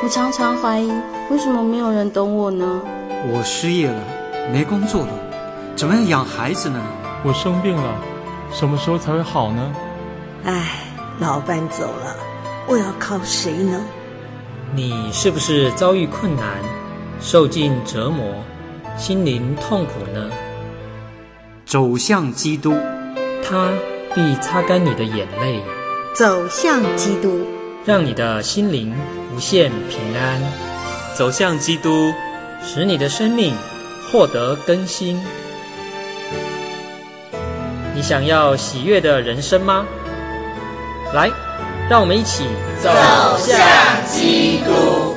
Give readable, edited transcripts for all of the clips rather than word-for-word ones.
我常常怀疑，为什么没有人懂我呢？ 我失业了，没工作了，怎么样养孩子呢？ 我生病了，什么时候才会好呢？ 唉，老伴走了，我要靠谁呢？ 你是不是遭遇困难，受尽折磨，心灵痛苦呢？ 走向基督， 他必擦干你的眼泪， 走向基督， 让你的心灵无限平安。 走向基督， 使你的生命获得更新。你想要喜悦的人生吗？来，让我们一起走向基督。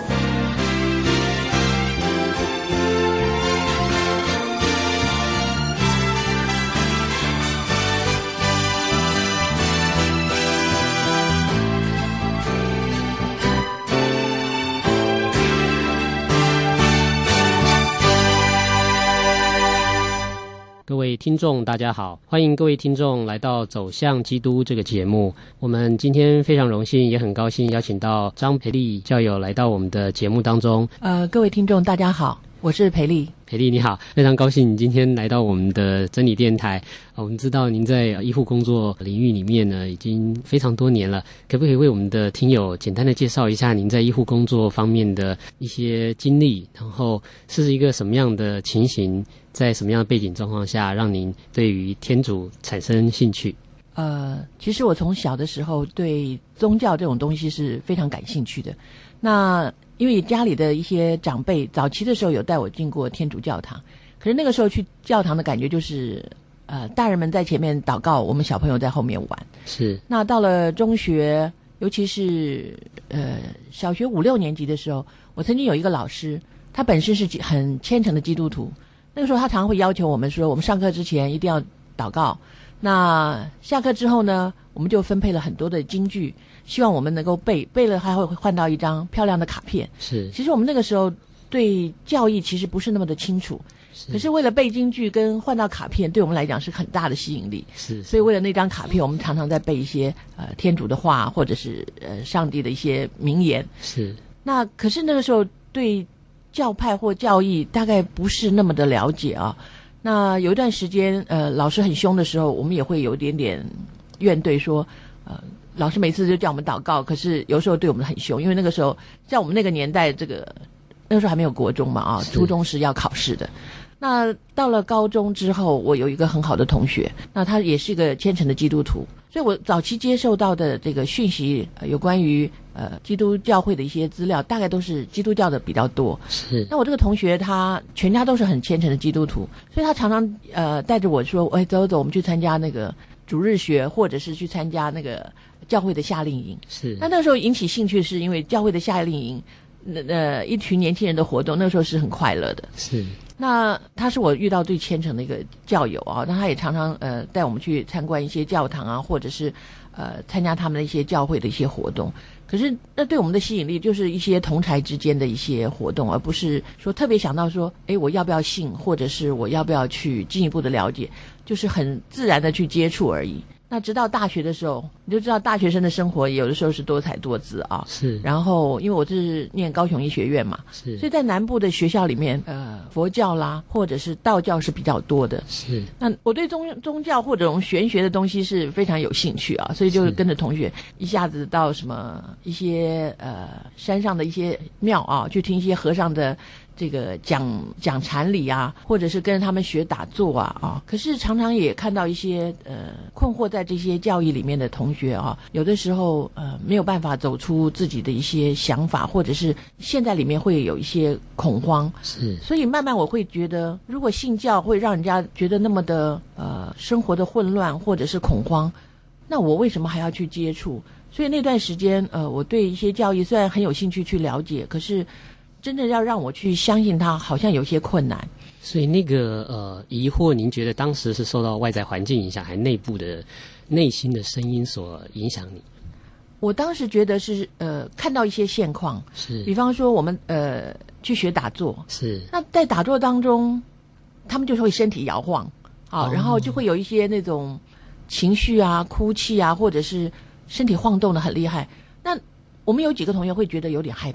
各位听众大家好，欢迎各位听众来到走向基督这个节目。我们今天非常荣幸也很高兴邀请到张培丽教友来到我们的节目当中。 各位听众大家好，我是培丽。 培丽你好，非常高兴你今天来到我们的真理电台。我们知道您在医护工作领域里面呢已经非常多年了，可不可以为我们的听友简单的介绍一下您在医护工作方面的一些经历，然后是一个什么样的情形，在什么样的背景状况下让您对于天主产生兴趣？ 其实我从小的时候对宗教这种东西是非常感兴趣的。那因为家里的一些长辈早期的时候有带我进过天主教堂，可是那个时候去教堂的感觉就是大人们在前面祷告，我们小朋友在后面玩。 是。那到了中学，尤其是小学5、6年级的时候，我曾经有一个老师，他本身是很虔诚的基督徒。那个时候他常常会要求我们说，我们上课之前一定要祷告，那下课之后呢，我们就分配了很多的金句，希望我们能够背了还会换到一张漂亮的卡片。 是。 其实我们那个时候对教义其实不是那么的清楚，可是为了背金句跟换到卡片，对我们来讲是很大的吸引力。 是。 所以为了那张卡片，我们常常在背一些天主的话，或者是上帝的一些名言。 是。 那可是那个时候对教派或教义大概不是那么的了解啊。那有一段时间老师很凶的时候，我们也会有一点点怨怼说老师每次就叫我们祷告，可是有时候对我们很凶，因为那个时候在我们那个年代，那个时候还没有国中嘛初中是要考试的。那到了高中之后，我有一个很好的同学，那他也是一个虔诚的基督徒，所以我早期接受到的这个讯息有关于基督教会的一些资料，大概都是基督教的比较多。 是。 那我这个同学他全家都是很虔诚的基督徒，所以他常常带着我说，走走，我们去参加那个主日学，或者是去参加那个教会的夏令营。 是。 那时候引起兴趣是因为教会的夏令营一群年轻人的活动，那个时候是很快乐的。 是。 那他是我遇到最虔诚的一个教友啊，那他也常常带我们去参观一些教堂啊，或者是参加他们的一些教会的一些活动。可是那对我们的吸引力就是一些同侪之间的一些活动，而不是说特别想到说我要不要信，或者是我要不要去进一步的了解，就是很自然的去接触而已。那直到大学的时候，你就知道大学生的生活有的时候是多彩多姿啊。 是。 然后因为我是念高雄医学院嘛， 是。 所以在南部的学校里面，佛教啦或者是道教是比较多的。 是。 那我对宗教或者玄学的东西是非常有兴趣啊，所以就跟着同学一下子到什么一些山上的一些庙啊，去听一些和尚的这个讲禅理啊，或者是跟着他们学打坐啊。可是常常也看到一些困惑在这些教义里面的同学啊，有的时候没有办法走出自己的一些想法，或者是现在里面会有一些恐慌。 是。 所以慢慢我会觉得，如果信教会让人家觉得那么的生活的混乱或者是恐慌，那我为什么还要去接触？所以那段时间我对一些教义虽然很有兴趣去了解，可是真正要让我去相信它，好像有些困难。 所以那个疑惑，您觉得当时是受到外在环境影响，还内部的内心的声音所影响你？ 我当时觉得是看到一些现况， 是， 比方说我们去学打坐， 是， 那在打坐当中，他们就会身体摇晃啊，然后就会有一些那种情绪啊、哭泣啊，或者是身体晃动的很厉害。那我们有几个同学会觉得有点害怕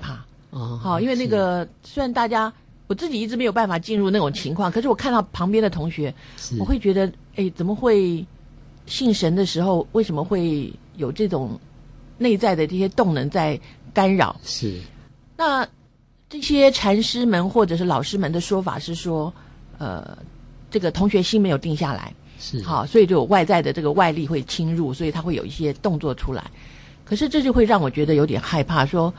好，因为那个虽然大家我自己一直没有办法进入那种情况，可是我看到旁边的同学，我会觉得，怎么会信神的时候，为什么会有这种内在的这些动能在干扰？ 是， 那这些禅师们或者是老师们的说法是说，这个同学心没有定下来， 是好，所以就有外在的这个外力会侵入，所以他会有一些动作出来。可是这就会让我觉得有点害怕，说，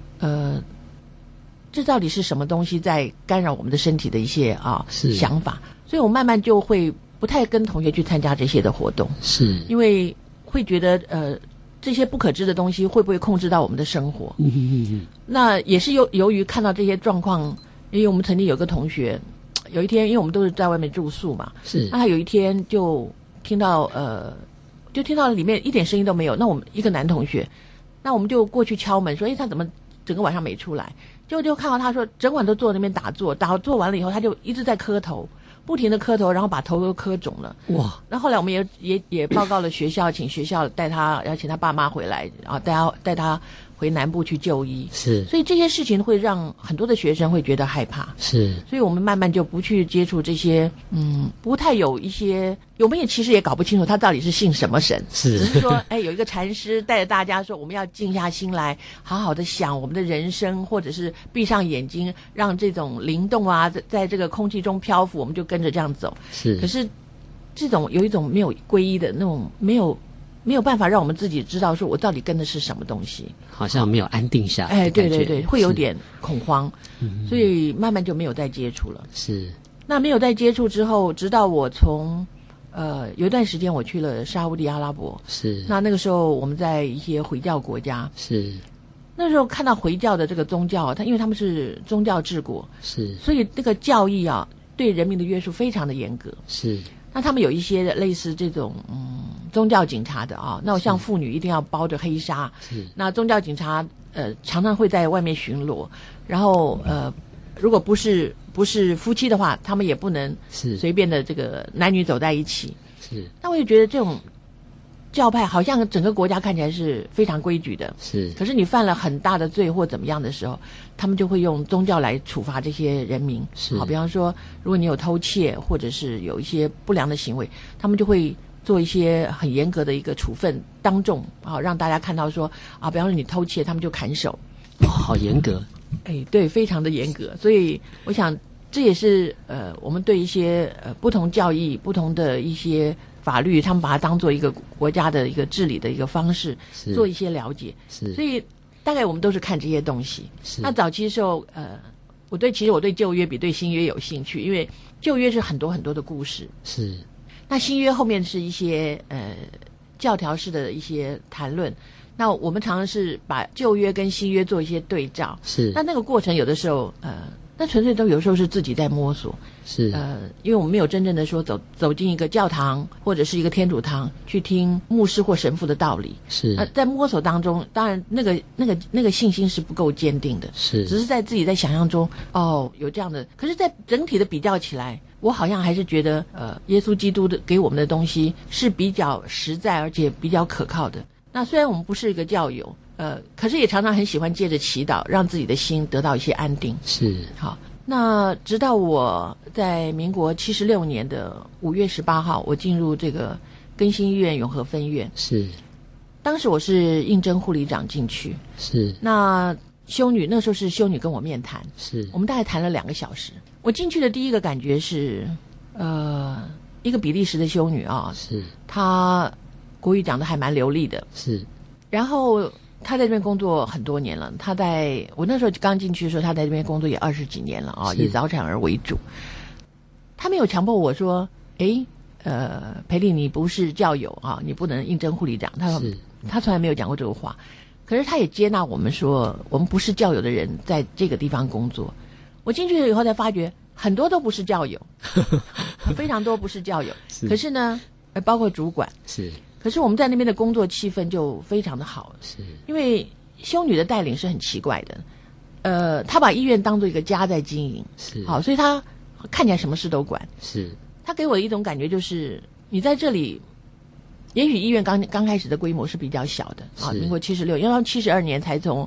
这到底是什么东西在干扰我们的身体的一些想法？所以我慢慢就会不太跟同学去参加这些的活动， 是因为会觉得这些不可知的东西会不会控制到我们的生活？那也是由于看到这些状况，因为我们曾经有个同学，有一天因为我们都是在外面住宿嘛， 是那他有一天就听到里面一点声音都没有，那我们一个男同学，那我们就过去敲门说，他怎么整个晚上没出来？就看到他说整晚都坐在那边打坐完了以后，他就一直在磕头，不停的磕头，然后把头都磕肿了。哇！那后来我们也报告了学校，请学校带他，要请他爸妈回来，然后带他回南部去就医。 是， 所以这些事情会让很多的学生会觉得害怕。 是， 所以我们慢慢就不去接触这些，不太有一些，我们也其实也搞不清楚他到底是信什么神， 是， 只是说，有一个禅师带着大家说，我们要静下心来，好好的想我们的人生，或者是闭上眼睛，让这种灵动啊，在这个空气中漂浮，我们就跟着这样走。 是， 可是这种有一种没有皈依的那种，没有办法让我们自己知道说我到底跟的是什么东西， 好像没有安定下来。 对，会有点恐慌，所以慢慢就没有再接触了。 是， 那没有再接触之后，直到我从有一段时间我去了沙烏地阿拉伯， 是， 那个时候我们在一些回教国家， 是， 那时候看到回教的这个宗教，因为他们是宗教治国， 是， 所以那个教义对人民的约束非常的严格， 是。 那他们有一些类似这种宗教警察的那我像妇女一定要包着黑纱， 是。 那宗教警察常常会在外面巡逻，然后如果不是夫妻的话，他们也不能随便的这个男女走在一起。 是。 那我也觉得这种教派好像整个国家看起来是非常规矩的， 是。 可是你犯了很大的罪或怎么样的时候，他们就会用宗教来处罚这些人民。 是。 好，比方说，如果你有偷窃或者是有一些不良的行为，他们就会做一些很严格的一个处分，当众让大家看到说比方说你偷窃，他们就砍手。 好严格。 对，非常的严格。所以我想这也是我们对一些不同教义、不同的一些法律，他们把它当做一个国家的一个治理的一个方式，做一些了解。 是。 所以大概我们都是看这些东西。 是。 那早期的时候，其实我对旧约比对新约有兴趣，因为旧约是很多很多的故事。 是。 那新约后面是一些教条式的一些谈论。那我们常常是把旧约跟新约做一些对照。 是。 那个过程有的时候那纯粹都有时候是自己在摸索。 是。 因为我们没有真正的说走进一个教堂或者是一个天主堂去听牧师或神父的道理。 是。 在摸索当中，当然那个信心是不够坚定的。 是。 只是在自己在想象中有这样的，可是在整体的比较起来，我好像还是觉得耶稣基督的给我们的东西是比较实在而且比较可靠的。那虽然我们不是一个教友，可是也常常很喜欢借着祈祷，让自己的心得到一些安定。 是。 好，那直到我在民国76年的5月18号，我进入这个更新医院永和分院。 是。 当时我是应征护理长进去。 是。 那修女那时候是修女跟我面谈。 是。 我们大概谈了2个小时。我进去的第一个感觉是，一个比利时的修女是。 她国语讲得还蛮流利的。 是。 然后他在这边工作很多年了，我那时候刚进去的时候，他在这边工作也20几年了以早产儿为主。他没有强迫我说，培丽你不是教友你不能应征护理长。他从来没有讲过这个话。可是他也接纳我们说，我们不是教友的人在这个地方工作。我进去了以后才发觉，很多都不是教友，非常多不是教友。可是呢，包括主管。 是。 可是我们在那边的工作气氛就非常的好。 是。 因为修女的带领是很奇怪的，她把医院当做一个家在经营。 是。 好，所以她看起来什么事都管。 是。她给我一种感觉就是，你在这里，也许医院刚开始的规模是比较小的民国76，因为72年才从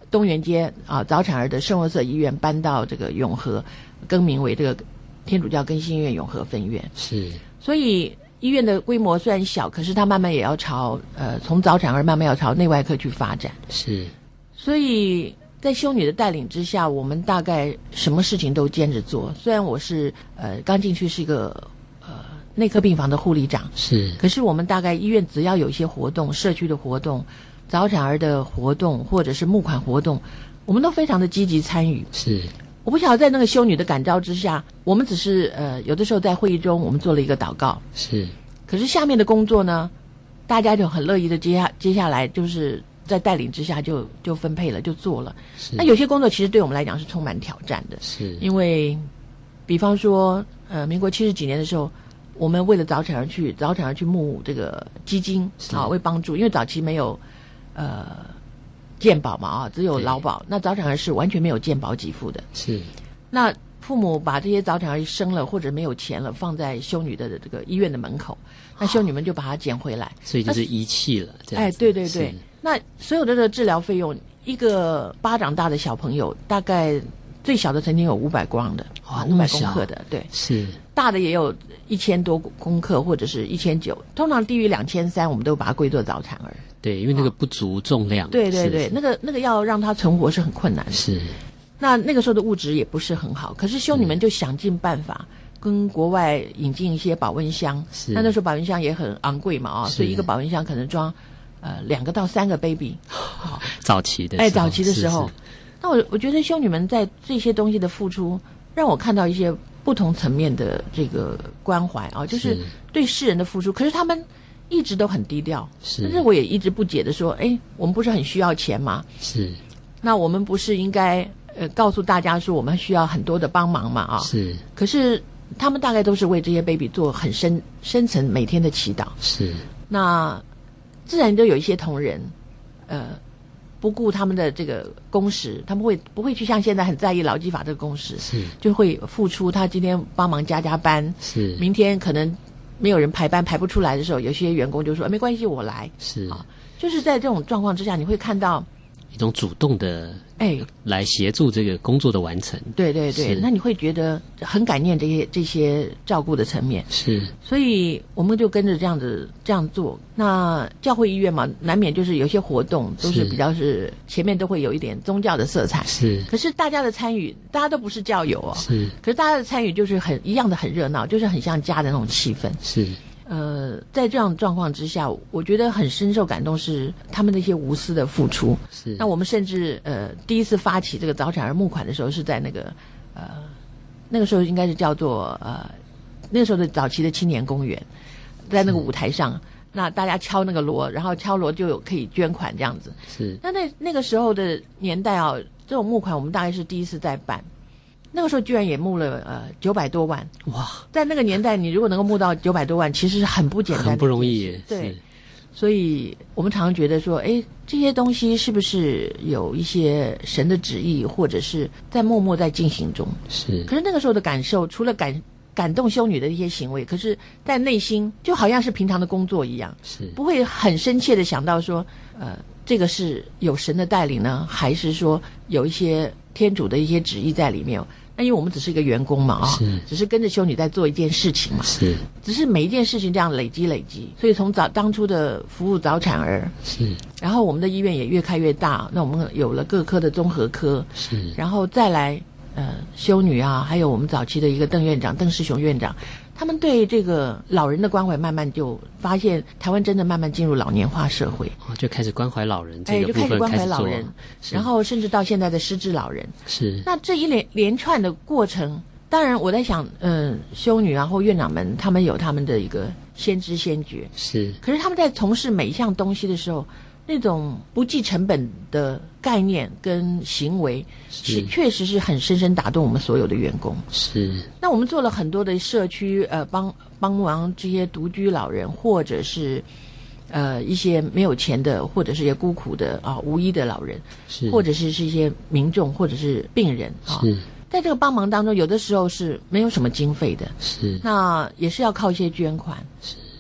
东园街早产儿的圣若瑟医院搬到这个永和，更名为这个天主教更新院永和分院。 是， 所以医院的规模虽然小，可是它慢慢也要朝从早产儿慢慢要朝内外科去发展。 是， 所以在修女的带领之下，我们大概什么事情都兼着做。虽然我是刚进去是一个内科病房的护理长， 是， 可是我们大概医院只要有一些活动，社区的活动、早产儿的活动或者是募款活动，我们都非常的积极参与。 是， 我不晓得在那个修女的感召之下，我们只是有的时候在会议中我们做了一个祷告， 是， 可是下面的工作呢，大家就很乐意的接下来就是在带领之下就分配了，就做了。那有些工作其实对我们来讲是充满挑战的， 是因为比方说民国70几年的时候，我们为了早产儿去募这个基金为帮助，因为早期没有健保嘛只有劳保，那早产儿是完全没有健保给付的。 是， 那父母把这些早产儿生了或者没有钱了，放在修女的这个医院的门口，那修女们就把它捡回来， 所以就是遗弃了。这样子对对对。那所有的这个治疗费用，一个巴掌大的小朋友，大概最小的曾经有500光的，500公克的，对， 是大的也有1000多公克或者是1900，通常低于2300，我们都把它归作早产儿。 对，因为那个不足重量。 对对对，那个要让它存活是很困难的。 是。 那个时候的物质也不是很好，可是修女们就想尽办法跟国外引进一些保温箱。那时候保温箱也很昂贵嘛所以一个保温箱可能装2个到3个 baby。 早期的时候。 那我觉得修女们在这些东西的付出，让我看到一些不同层面的这个关怀就是对世人的付出。可是他们一直都很低调，但是我也一直不解的说，我们不是很需要钱吗？ 是， 那我们不是应该告诉大家说我们需要很多的帮忙嘛是， 可是他们大概都是为这些 baby 做很深层每天的祈祷。 是， 那自然就有一些同仁不顾他们的这个工时，他们不会去像现在很在意劳基法这个工时， 是， 就会付出。他今天帮忙加班， 是， 明天可能没有人排班排不出来的时候，有些员工就说没关系，我来。 是就是在这种状况之下，你会看到一种主动的来协助这个工作的完成。对对对， 那你会觉得很感念这些照顾的层面。 是， 所以我们就跟着这样做。那教会医院嘛，难免就是有些活动都是比较是前面都会有一点宗教的色彩。 是， 可是大家的参与，大家都不是教友是， 可是大家的参与就是一样的很热闹，就是很像家的那种气氛。 是。 在这样的状况之下，我觉得很深受感动，是他们那些无私的付出。 是。 那我们甚至第一次发起这个早产儿募款的时候，是在那个那个时候应该是叫做那个时候的早期的青年公园，在那个舞台上，那大家敲那个锣，然后敲锣就可以捐款这样子。 是。 那个时候的年代这种募款我们大概是第一次在办。那个时候居然也募了900多万。 哇！ 在那个年代，你如果能够募到900多万，其实是很不简单的， 很不容易。 对，所以我们常常觉得说，这些东西是不是有一些神的旨意，或者是在默默在进行中？ 是。 可是那个时候的感受，除了感动修女的一些行为，可是在内心就好像是平常的工作一样， 是不会很深切的想到说，这个是有神的带领呢，还是说有一些天主的一些旨意在里面？那因为我们只是一个员工嘛只是跟着修女在做一件事情嘛， 是， 只是每一件事情这样累积，所以从当初的服务早产儿是， 然后我们的医院也越开越大，那我们有了各科的综合科是， 然后再来修女还有我们早期的一个邓世雄院长，他们对这个老人的关怀慢慢就发现台湾真的慢慢进入老年化社会， 就开始关怀老人这个部分， 就开始关怀老人，然后甚至到现在的失智老人。 是。 那这一连串的过程，当然我在想修女或院长们他们有他们的一个先知先觉， 是， 可是他们在从事每一项东西的时候，那种不计成本的概念跟行为，确实是很深深打动我们所有的员工。 是。 那我们做了很多的社区帮忙这些独居老人，或者是一些没有钱的，或者是一些孤苦的无依的老人， 是， 或者是一些民众，或者是病人是。 在这个帮忙当中，有的时候是没有什么经费的， 是， 那也是要靠一些捐款。 是。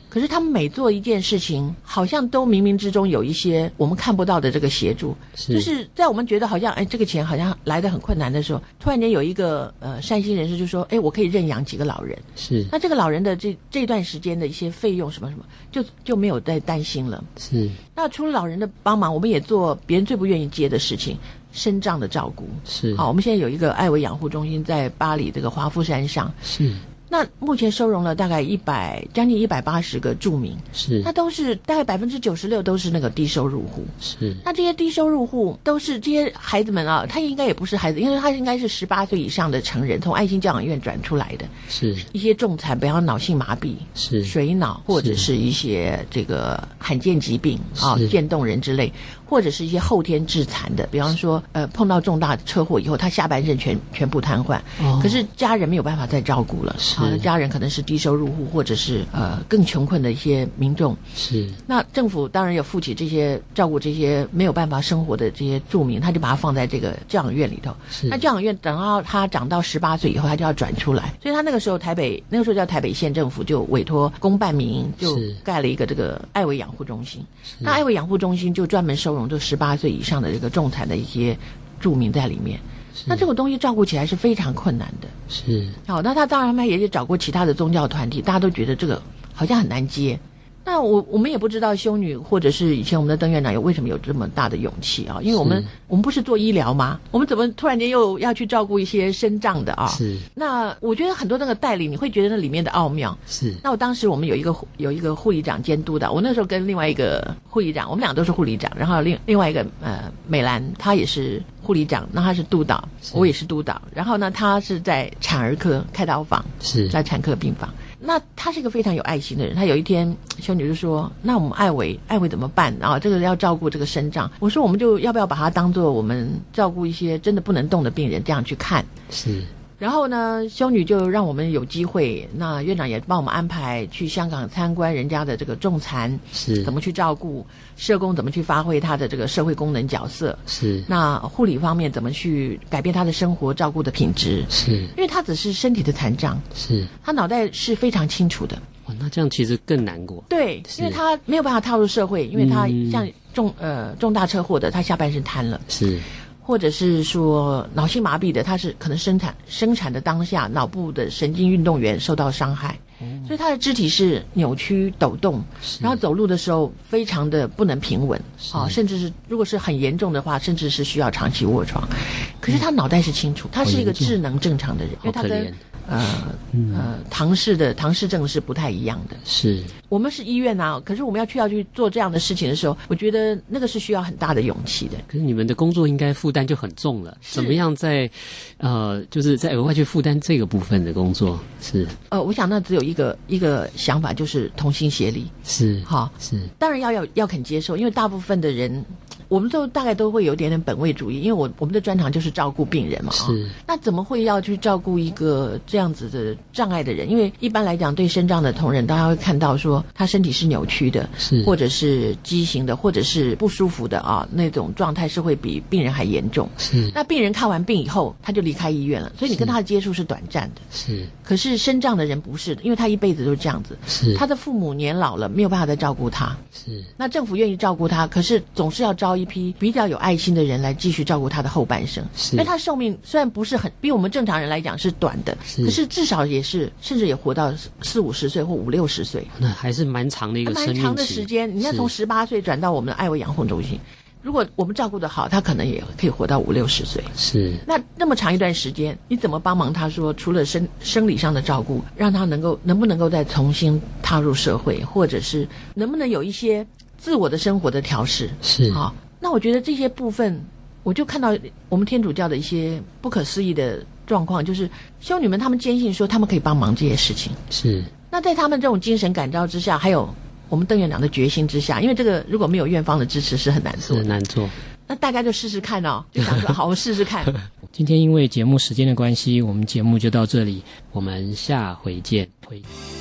可是他们每做一件事情，好像都冥冥之中有一些我们看不到的这个协助，就是在我们觉得好像这个钱好像来得很困难的时候，突然间有一个善心人士就说我可以认养几个老人， 是那这个老人的这段时间的一些费用什么什么就没有再担心了。 是那除了老人的帮忙，我们也做别人最不愿意接的事情，身障的照顾。 是好，我们现在有一个爱维养护中心在巴黎这个华富山上， 是那目前收容了大概将近180个住民， 是那都是大概96%都是那个低收入户。 是那这些低收入户都是这些孩子们啊，他应该也不是孩子，因为他应该是18岁以上的成人，从爱心教养院转出来的， 是一些重残，比方脑性麻痹、 是水脑，或者是一些这个罕见疾病啊，渐冻人之类，或者是一些后天致残的，比方说碰到重大车祸以后，他下半身全部瘫痪，可是家人没有办法再照顾了。家人可能是低收入户，或者是更穷困的一些民众。 是，那政府当然有负起这些照顾这些没有办法生活的这些住民，他就把他放在这个教养院里头。那教养院等到他长到18岁以后，他就要转出来。所以他那个时候叫台北县政府就委托公办民营就盖了一个这个爱维养护中心。那爱维养护中心就专门收容这18岁以上的这个重残的一些住民在里面。那这个东西照顾起来是非常困难的。 是， 好，那他当然也找过其他的宗教团体，大家都觉得这个好像很难接。那我们也不知道修女或者是以前我们的邓院长为什么有这么大的勇气啊？因为我们不是做医疗吗？我们怎么突然间又要去照顾一些身障的啊？ 是。 那我觉得很多那个带领，你会觉得那里面的奥妙。 是。 那我当时我们有一个护理长监督的，我那时候跟另外一个护理长，我们俩都是护理长，然后另外一个美兰，她也是护理长，那她是督导，我也是督导。然后呢，她是在产儿科开刀房， 是在产科病房。那他是一个非常有爱心的人，他有一天修女就说，那我们爱维怎么办啊？这个要照顾这个身障，我说我们就要不要把他当做我们照顾一些真的不能动的病人这样去看。 是。 然后呢，修女就让我们有机会，那院长也帮我们安排去香港参观人家的这个重残， 是怎么去照顾，社工怎么去发挥他的这个社会功能角色， 是那护理方面怎么去改变他的生活照顾的品质， 是因为他只是身体的残障， 是他脑袋是非常清楚的。 那这样其实更难过。 对，因为他没有办法踏入社会，因为他像重大车祸的，他下半身瘫了， 是。 或者是说脑性麻痹的，他是可能生产的当下脑部的神经运动元受到伤害，所以他的肢体是扭曲抖动，然后走路的时候非常的不能平稳啊，甚至是如果是很严重的话，甚至是需要长期卧床。可是他脑袋是清楚，他是一个智能正常的人，因为他跟唐氏症是不太一样的。 是， 我们是医院啊，可是我们要去做这样的事情的时候，我觉得那个是需要很大的勇气的。 可是你们的工作应该负担就很重了，怎么样就是再额外去负担这个部分的工作？是， 我想那只有一个想法，就是同心协力。 是， 好， 是， 当然要肯接受，因为大部分的人。我们都大概都会有点点本位主义，因为我们的专长就是照顾病人嘛， 是。 那怎么会要去照顾一个这样子的障碍的人？因为一般来讲，对身障的同仁，大家会看到说他身体是扭曲的， 是，或者是畸形的，或者是不舒服的啊，那种状态是会比病人还严重。 是。 那病人看完病以后，他就离开医院了，所以你跟他的接触是短暂的。 是。 可是身障的人不是的，因为他一辈子都是这样子。 是。 他的父母年老了，没有办法再照顾他。 是。 那政府愿意照顾他，可是总是要招一批比较有爱心的人来继续照顾他的后半生。 是。 因为他寿命虽然不是比我们正常人来讲是短的，可是至少也是甚至也活到40-50岁或50-60岁， 那还是蛮长的一个生命期， 蛮长的时间。你看从18岁转到我们的爱维养护中心，如果我们照顾得好，他可能也可以活到50-60岁。 是。 那么长一段时间，你怎么帮忙他说，除了生理上的照顾，让他能不能够再重新踏入社会，或者是能不能有一些自我的生活的调试？ 是。 好，那我觉得这些部分，我就看到我们天主教的一些不可思议的状况，就是修女们她们坚信说她们可以帮忙这些事情。 是。那在他们这种精神感召之下，还有我们邓院长的决心之下，因为这个如果没有院方的支持是很难做的， 很难做。 那大家就试试看哦，就想说好，我试试看。 今天因为节目时间的关系，我们节目就到这里，我们下回见。